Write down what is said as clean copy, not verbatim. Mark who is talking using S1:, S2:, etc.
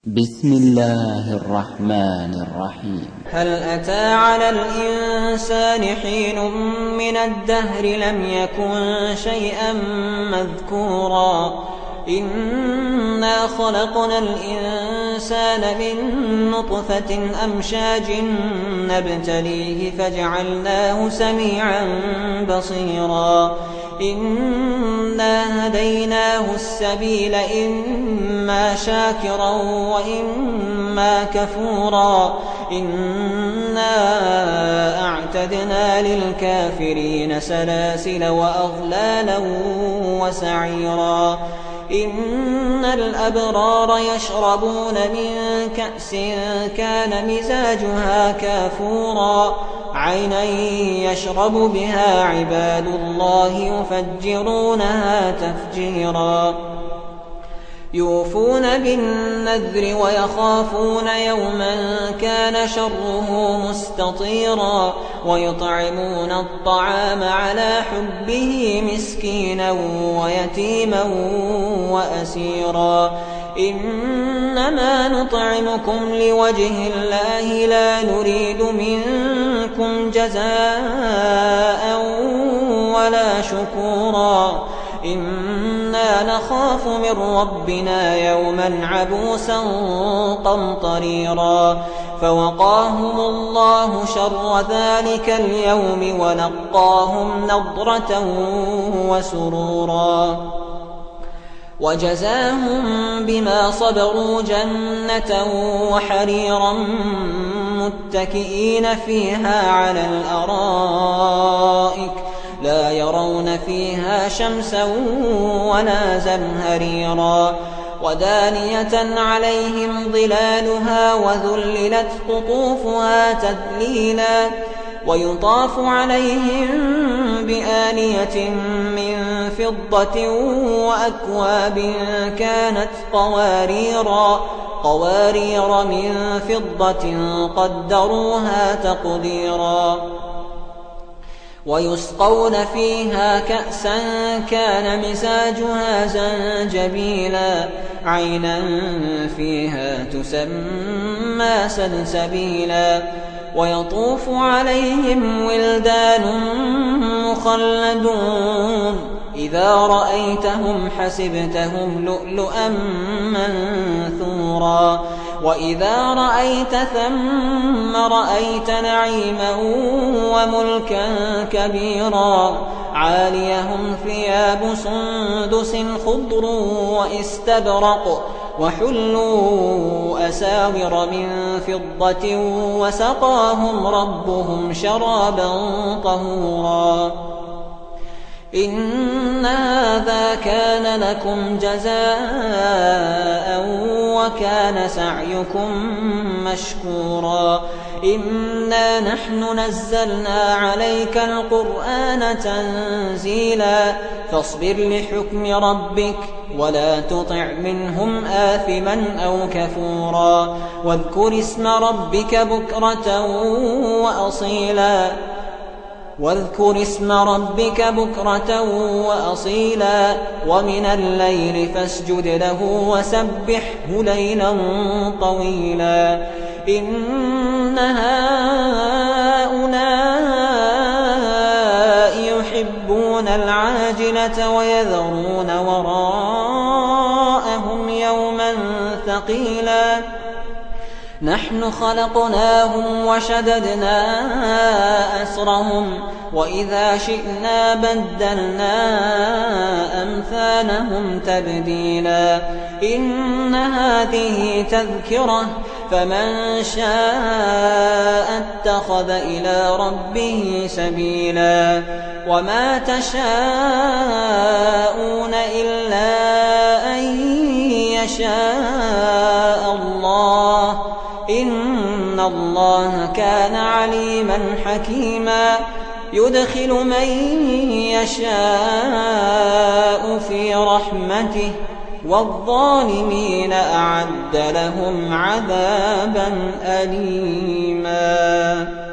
S1: بسم الله الرحمن الرحيم.
S2: هل أتى على الإنسان حين من الدهر لم يكن شيئا مذكورا إنا خلقنا الإنسان من نطفة أمشاج نبتليه فجعلناه سميعا بصيرا إنا هديناه السبيل إما شاكرا وإما كفورا إنا أعتدنا للكافرين سلاسل وأغلالا وسعيرا إن الأبرار يشربون من كأس كان مزاجها كافورا عينا يشرب بها عباد الله يفجرونها تفجيرا يوفون بالنذر ويخافون يوما كان شره مستطيرا ويطعمون الطعام على حبه مسكينا ويتيما وأسيرا إنما نطعمكم لوجه الله لا نريد منكم جزاء ولا شكورا إنا نخاف من ربنا يوما عبوسا قمطريرا فوقاهم الله شر ذلك اليوم ولقاهم نضرة وسرورا وجزاهم بما صبروا جنة وحريرا متكئين فيها على الأرائك لا يرون فيها شمسا ولا زمهريرا ودانية عليهم ظلالها وذللت قطوفها تذليلا ويطاف عليهم بآنية من فضة وأكواب كانت قوارير من فضة قدروها تقديرا ويسقون فيها كأسا كان مزاجها زنجبيلا عينا فيها تسمى سلسبيلا ويطوف عليهم ولدان مخلدون إذا رأيتهم حسبتهم لؤلؤا منثورا وإذا رأيت ثم رأيت نعيما وملكا كبيرا عاليهم ثياب سندس خضر واستبرق وحلوا أساور من فضة وسقاهم ربهم شرابا طهورا إن هذا كان لكم جزاء وكان سعيكم مشكورا إنا نحن نزلنا عليك القرآن تنزيلا فاصبر لحكم ربك ولا تطع منهم آثما أو كفورا واذكر اسم ربك بكرة وأصيلا ومن الليل فاسجد له وسبحه ليلا طويلا إن هؤلاء يحبون العاجلة ويذرون وراءهم يوما ثقيلا نحن خلقناهم وشددنا أسرهم وإذا شئنا بدلنا أمثالهم تبديلا إن هذه تذكرة فمن شاء اتخذ إلى ربه سبيلا وما تشاءون إلا أن يشاء الله إن الله كان عليما حكيما يدخل من يشاء في رحمته والظالمين أعد لهم عذابا أليما.